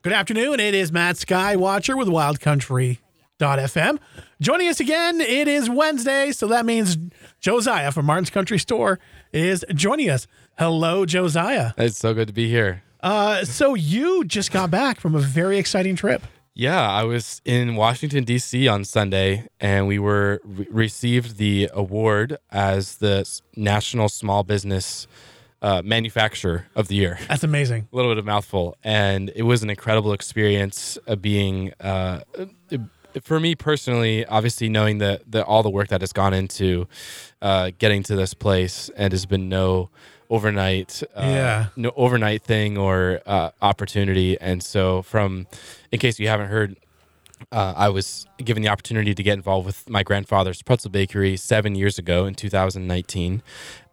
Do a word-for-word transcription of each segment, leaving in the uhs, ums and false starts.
Good afternoon. It is Matt Skywatcher with Wild Country dot f m. Joining us again, it is Wednesday, so that means Josiah from Martin's Country Store is joining us. Hello, Josiah. It's so good to be here. Uh, so you just got back from a very exciting trip. Yeah, I was in Washington, D C on Sunday, and we were re- received the award as the National Small Business uh, Manufacturer of the Year. That's amazing. A little bit of mouthful. And it was an incredible experience uh, being, uh, for me personally, obviously knowing that the, all the work that has gone into uh, getting to this place, and has been no overnight uh, yeah. no overnight thing or uh, opportunity. And so from, in case you haven't heard, uh, I was given the opportunity to get involved with my grandfather's pretzel bakery seven years ago in two thousand nineteen.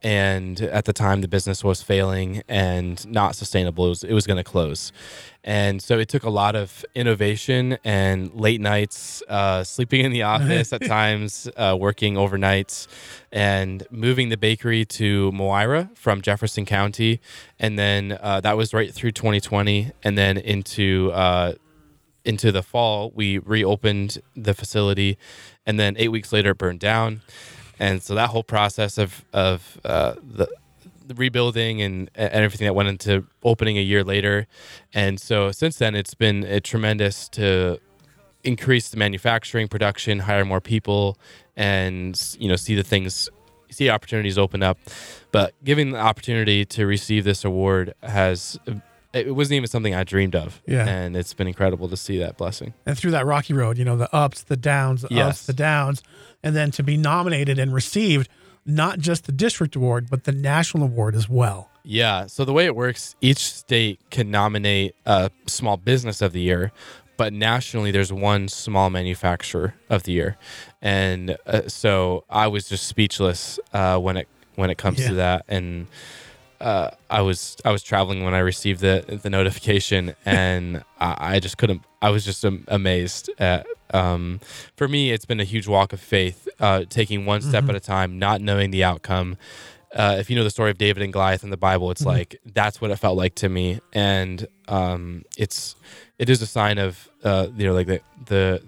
And at the time, the business was failing and not sustainable. It was, it was going to close. And so it took a lot of innovation and late nights, uh, sleeping in the office at times, uh, working overnights, and moving the bakery to Moira from Jefferson County. And then uh, that was right through twenty twenty. And then into uh, into the fall, we reopened the facility. And then eight weeks later, it burned down. And so that whole process of of uh, the, the rebuilding and, and everything that went into opening a year later. And so since then, it's been a tremendous to increase the manufacturing production, hire more people, and you know see the things, see opportunities open up. But giving the opportunity to receive this award has, it wasn't even something I dreamed of. Yeah. And it's been incredible to see that blessing. And through that rocky road, you know, the ups, the downs, the Yes. ups, the downs, and then to be nominated and received not just the district award, but the national award as well. Yeah. So the way it works, each state can nominate a small business of the year, but nationally there's one small manufacturer of the year. And uh, so I was just speechless uh, when it when it comes Yeah. to that. And uh, I was I was traveling when I received the the notification, and I, I just couldn't. I was just am- amazed at. Um, for me, it's been a huge walk of faith, uh, taking one step Mm-hmm. at a time, not knowing the outcome. Uh, if you know the story of David and Goliath in the Bible, it's Mm-hmm. like that's what it felt like to me, and um, it's it is a sign of uh, you know like the the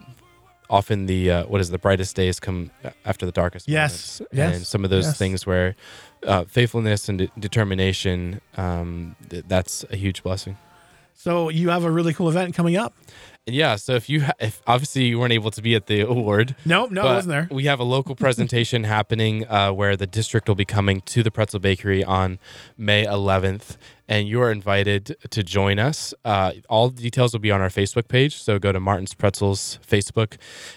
often the uh, what is it, the brightest days come after the darkest Yes. moments, Yes. and some of those Yes. things where uh, faithfulness and de- determination, um, th- that's a huge blessing. So you have a really cool event coming up. And yeah, so if you, ha- if obviously you weren't able to be at the award, Nope, no, but it wasn't there. we have a local presentation happening uh, where the district will be coming to the Pretzel Bakery on May eleventh, and you are invited to join us. Uh, all the details will be on our Facebook page, so go to Martin's Pretzels Facebook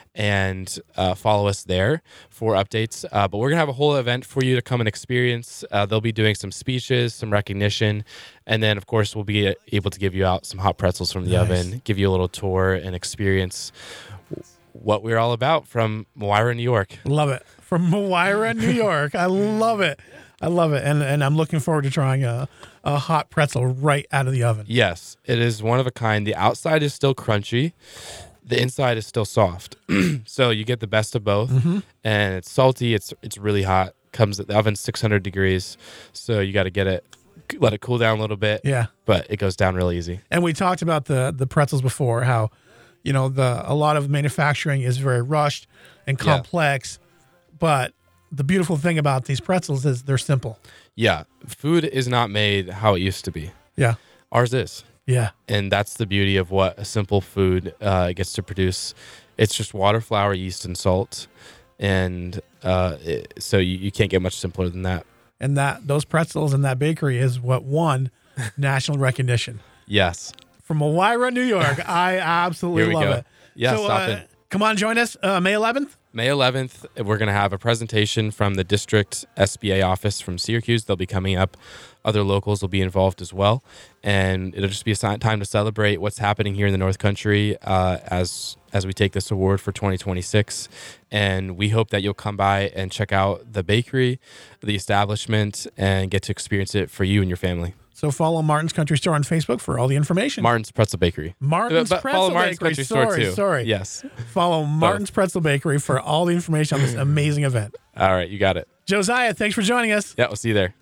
and uh, follow us there for updates. Uh, but we're going to have a whole event for you to come and experience. Uh, they'll be doing some speeches, some recognition, and then, of course, we'll be able to give you out some hot pretzels from the Nice. oven, give you a little tour and experience what we're all about from Moira, New York. Love it. From Moira, New York. I love it. I love it. And and I'm looking forward to trying a, a hot pretzel right out of the oven. Yes, it is one of a kind. The outside is still crunchy. The inside is still soft. So you get the best of both. Mm-hmm. And it's salty. It's it's really hot. Comes at the oven's six hundred degrees. So you got to get it, let it cool down a little bit. Yeah. But it goes down real easy. And we talked about the the pretzels before, how, you know, the a lot of manufacturing is very rushed and Yeah. complex. But the beautiful thing about these pretzels is they're simple. Yeah. Food is not made how it used to be. Yeah. Ours is. Yeah. And that's the beauty of what a simple food uh, gets to produce. It's just water, flour, yeast, and salt. And uh, it, so you, you can't get much simpler than that. And that those pretzels and that bakery is what won national recognition. Yes. From Moira, New York. I absolutely Here we love go. it. Yeah, so, stop uh, it. Come on, join us uh, May eleventh. May eleventh, we're going to have a presentation from the district S B A office from Syracuse. They'll be coming up. Other locals will be involved as well. And it'll just be a si- time to celebrate what's happening here in the North Country uh, as as we take this award for twenty twenty-six. And we hope that you'll come by and check out the bakery, the establishment, and get to experience it for you and your family. So follow Martin's Country Store on Facebook for all the information. Martin's Pretzel Bakery. Martin's But Pretzel follow Martin's Bakery. Country sorry, Store too. sorry. Yes. Follow Martin's Pretzel Bakery for all the information on this amazing event. All right, you got it. Josiah, thanks for joining us. Yeah, we'll see you there.